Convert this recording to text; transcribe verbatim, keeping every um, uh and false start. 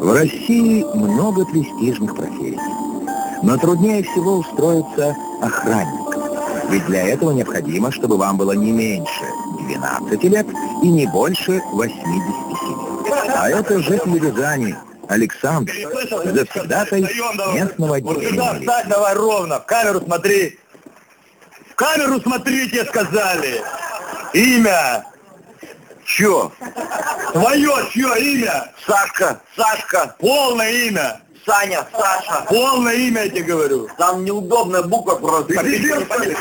В России много престижных профессий, но труднее всего устроиться охранником. Ведь для этого необходимо, чтобы вам было не меньше двенадцати лет и не больше восьмидесяти семи. А это житель Рязани, Александр, завсегдатай местного отделения. Встать давай ровно, в камеру смотри. В камеру смотрите, сказали. Имя. Чё? Твое чье имя? Сашка, Сашка. Полное имя. Саня, Саша. Полное имя, я тебе говорю. Там неудобная буква просто. Ты